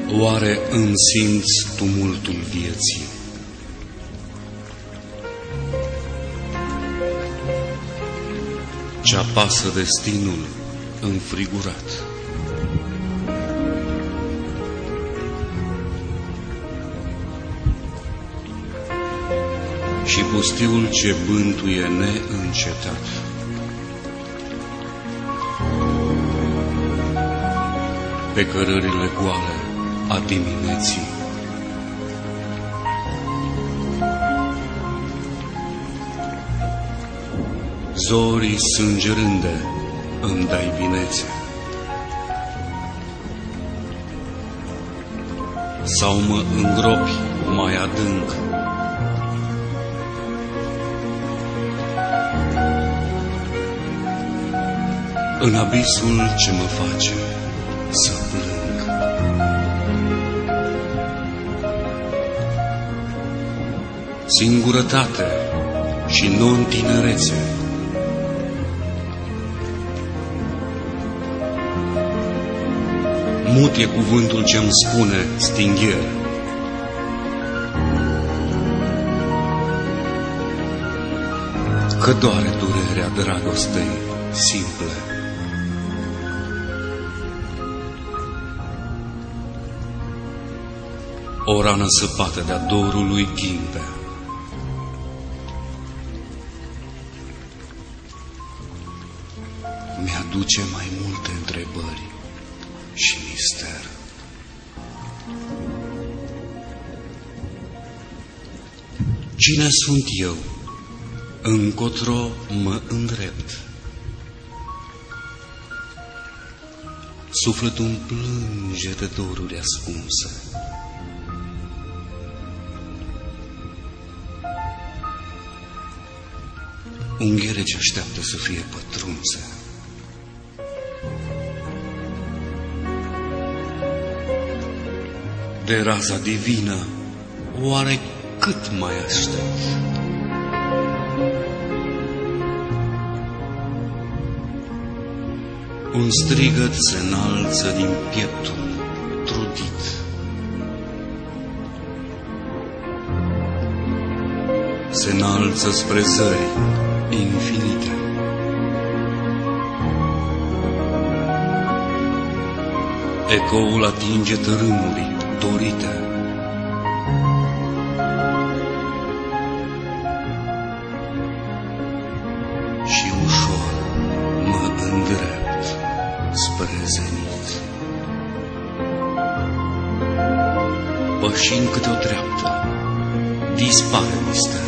Oare îmi simți tumultul vieții? Ce apasă destinul înfrigurat? Și pustiul ce bântuie neîncetat. Pe cărările goale a dimineții. Zorii sângerânde îmi dai binețe. Sau mă îngropi mai adânc. În abisul ce mă face să plâng. Singurătate și non-tinerețe. Mut e cuvântul ce-mi spune stingher. Că doare durerea dragostei simple. O rană săpată de-a dorului ghimpe. Mi-aduce mai multe întrebări și mister. Cine sunt eu? Încotro mă îndrept? Sufletul plânge de doruri ascunse. Unghiere ce așteaptă să fie pătrunse. De raza divină, oare cât mai aștept? Un strigăt se înalță din pieptul trudit. Se înalță spre zări infinite. Ecoul atinge tărâmuri dorite. Și ușor mă îndrept spre zenit. Pășind câte o treaptă, dispare misterul.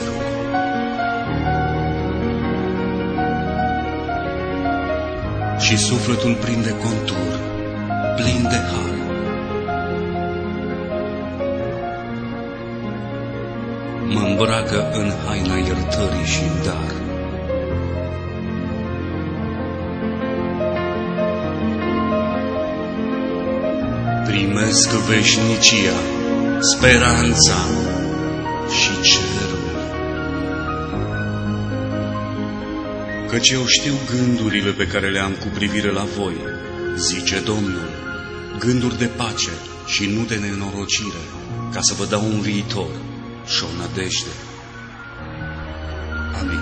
Și sufletul prinde contur, plin de har. Mă îmbracă în haina iertării și în dar. Primesc veșnicia, speranța și cerul. Căci eu știu gândurile pe care le am cu privire la voi, zice Domnul, gânduri de pace și nu de nenorocire, ca să vă dau un viitor și o nădejde. Amin.